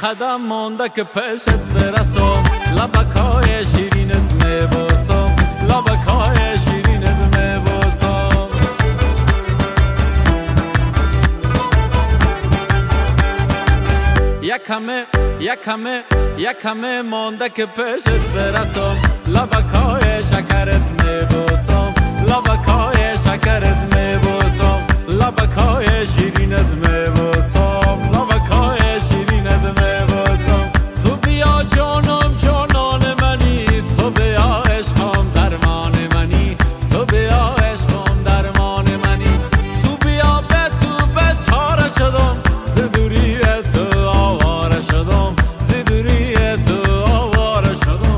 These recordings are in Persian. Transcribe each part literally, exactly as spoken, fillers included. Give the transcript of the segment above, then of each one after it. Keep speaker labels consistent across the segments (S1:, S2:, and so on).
S1: قدم مونده که پیشت برسم، لبکای شیرینت میبوسم، لبکای شیرینت میبوسم. یکمه یکمه یکمه مونده که پیشت برسم، لبکای شکرت میبوسم، لبکای شکرت میبوسم، لبکای شیرینت میبوسم، لبکای شیرینت میبوسم. تو بیا جانم جانان منی، تو بیا عشقم درمان منی، تو بیا عشقم درمان منی. تو بیا به تو به چاره شدم، ز دوری تو آواره شدم، ز دوری تو آواره شدم.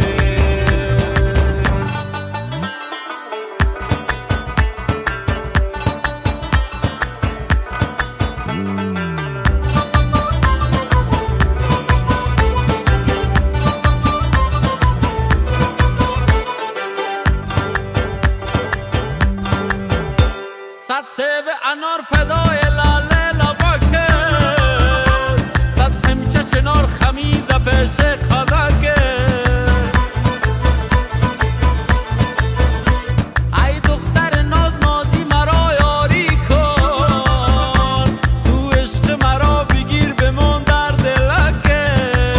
S1: صد سیب انار فدای لاله لبکه، صد خمیچه چنار خمیده پیش قدکه. ای دختر ناز نازی مرا یاری کن، تو عشق مرا بگیر بمون در دلکه.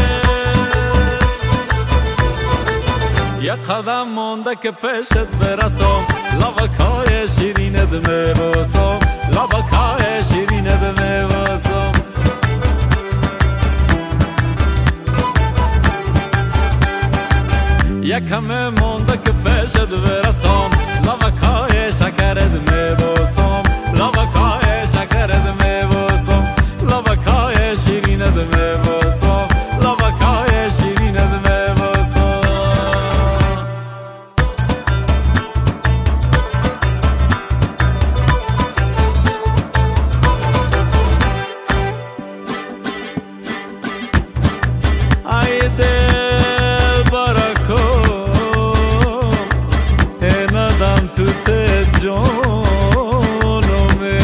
S1: یک قدم مونده که پیشت برسم، لبکای شیرینت میبوسم، لبکای شیرینت میبوسم. یکمه مونده که پیشت برسم، لبکای شکرت میبوسم، لبکای شکرت میبوسم، لبکای شیرینت میبوسم، لبکای شیرینت میبوسم. ای دل برکو ندم تو ته جانمه،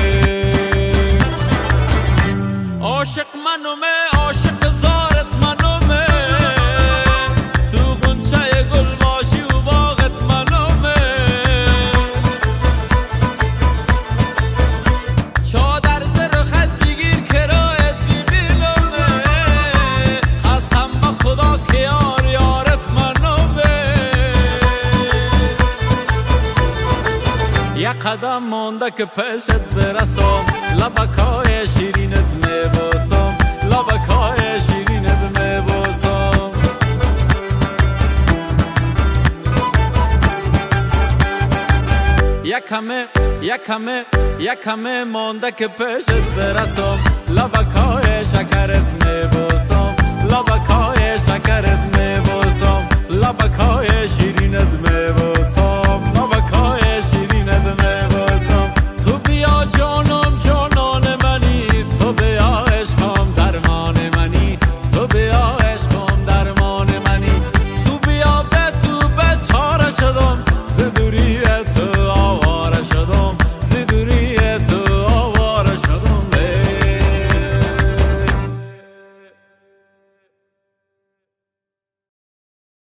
S1: عاشق منومه عاشق زارت منومه، تو غنچه گل باشی و باغت منومه. چادر زر خط بگیر کرایت ببینمه، قسم به خدا که یار یارت منومه. یک قدم مونده که پیشت برسم، لبکای شیرینت میبوسم، لبکای شیرینت میبوسم. یکمه یکمه یکمه مونده که پیشت برسم، لبکای شکرت میبوسم،